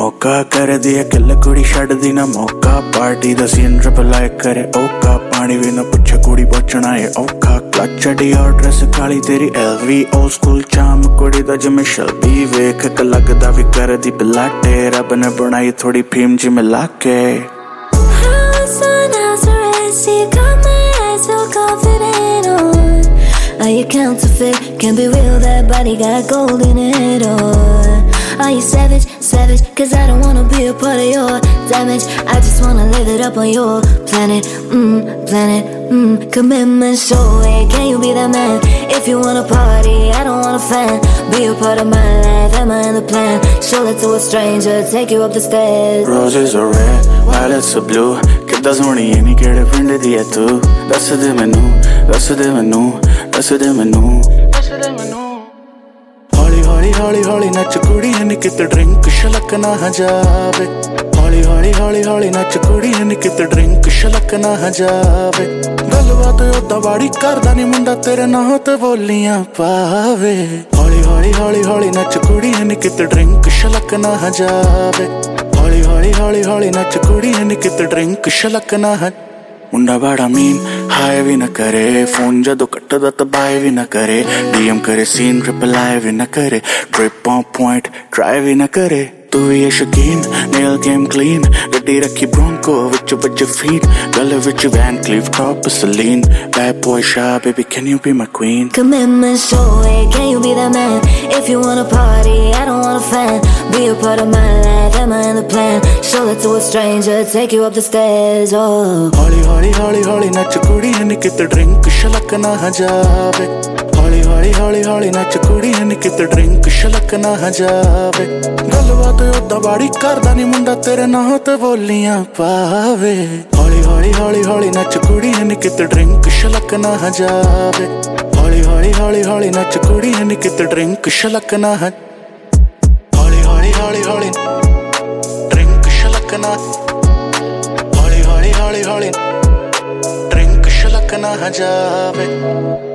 मौका कर दिया किल कुड़ी छड्डदी ना मौका पार्टी दा सीन रिप्लाई करे ओका पानी भी ना पुछे कुड़ी बचना है औखा क्लच डी और ड्रेस काली तेरी LV ओल्ड स्कूल चाम कुड़ी दा जिमें शलबी वेख के लगदा भी कर दी पिलाटे रब ने बनाई थोड़ी फीम जी मिला के Are you counterfeit? Can't be real, that body got gold in it, or are you savage, savage? Cause I don't wanna be a part of your damage. I just wanna live it up on your planet, planet, commitment, show it. Can you be that man? If you wanna party, I don't want a fan. Be a part of my life, am I in the plan? Show that to a stranger, take you up the stairs. Roses are red, violets are blue. Kidda soni ye nahi kede pind di hai tu. Dass de mainu, dass de mainu, dass de mainu, dass de mainu. हौली हौली हौली हौली नच कुड़ी नी किते drink छलक ना जावे हौली हौली हौली हौली नच कुड़ी नी किते ड्रिंक छलक ना जावे गलबात ओदा बाड़ी करदा नी मुंडा तेरे नां ते बोलियां पावे हौली हौली हौली हौली नच कुड़ी नी किते ड्रिंक छलक ना जावे हौली हौली हौली हौली नच कुड़ी नी किते ड्रिंक छलक ना मुंडा बड़ा मीन हाय भी न करे फोन जदों कट्टदा तां बाय भी न करे DM करे सीन रिप्लाई भी न करे ट्रिप ऑन पॉइंट ट्राई भी न करे तू भी है शकीन नेल गेम क्लीन गड्डी रखी ब्रोंको विच बज फीट गले विच Van Cleef top Celine bad boy Shah baby can you be my queen commitment show it can you be that man if you wanna party I don't want a fan be a part of my life am I in the plan show that to a stranger take you up the stairs oh हौली हौली हौली हौली नच कुड़ी नी किते drink छलक ना जावे हौली हौली हौली हौली नच कुड़ी नी किते ड्रिंक छलक ना जावे गलबात ओदा बाड़ी करदा नी मुंडा तेरे नां ते बोलियां पावे हौली हौली हौली हौली नच कुड़ी नी किते ड्रिंक छलक ना जावे हौली हौली हौली हौली नच कुड़ी नी किते ड्रिंक छलक ना हौली हौली हौली हौली ड्रिंक छलक ना हौली हौली हौली हौली ड्रिंक छलक ना जावे